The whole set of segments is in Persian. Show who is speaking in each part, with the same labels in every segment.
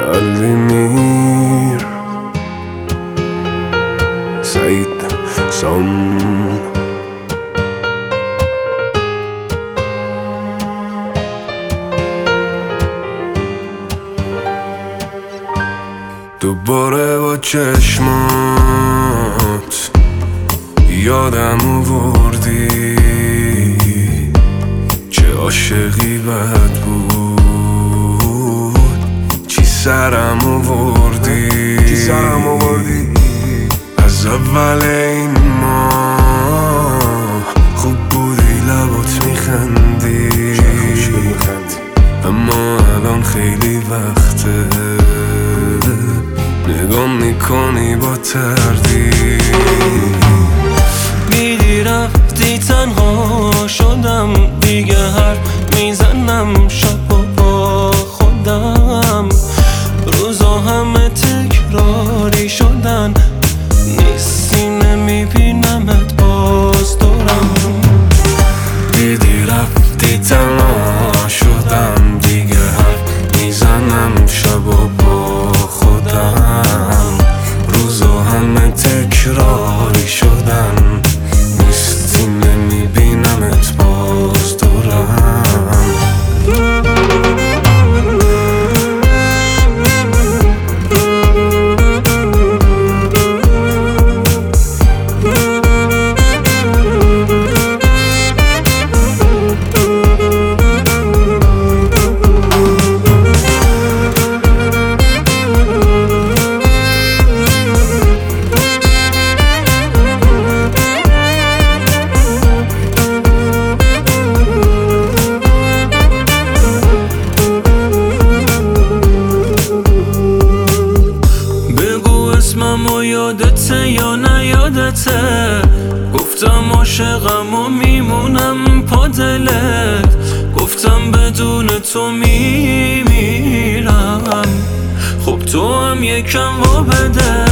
Speaker 1: قلبی میر سعید سام. دوباره با چشمات یادم آوردی چه عاشقی بد بود، چی سرم آوردی از اول این ماه خوب بودی، لبات میخندی، اما الان خیلی وقته نگام میکنی با تردید.
Speaker 2: بیدی رفتی تنها شدم دیگه، حرف میزنم شب و با خودم، روزا همه تکراری شدن، نیستی نمیبینمت باز دورم.
Speaker 1: بیدی رفتی تنها شدم دیگه، حرف میزنم شب و با خودم، روزا همه تکراری شدن، نیستی نمیبینمت باز دورم.
Speaker 2: اسممو یادته یا نیادته، گفتم عاشقم و میمونم پا دلت، گفتم بدون تو میمیرم، خب تو هم یکم وا بده.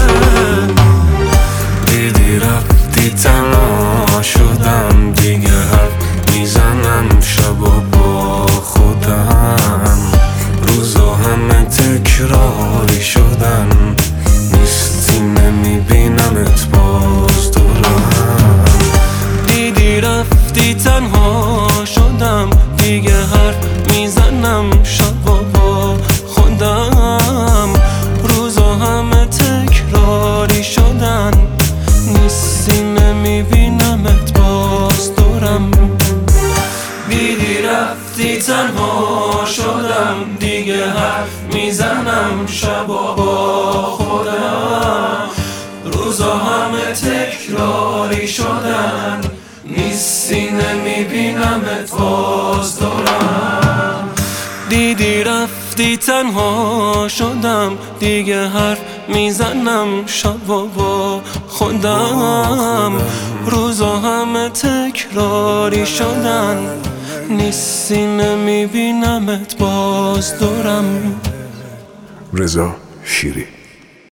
Speaker 1: دیدی رفتی تنها شدم دیگه، حرف میزنم شب و با خودم، روزا همه تکراری شدن، نیستی نمیبینمت باز دورم.
Speaker 2: دیدی رفتی تنها شدم دیگه، حرف میزنم شب و با خودم، روزا همه تکراری شدن، نیستی نمیبینمت باز دورم. دیدی رفتی تنها شدم دیگه، حرف میزنم شب و با خودم، روزا همه تکراری شدن، نیستی نمیبینمت باز دورم. دیدی رفتی تنها شدم دیگه، حرف میزنم شب و با خودم، روزا همه تکراری شدن، نیستی نمیبینمت باز دورم.
Speaker 1: رضا شیری.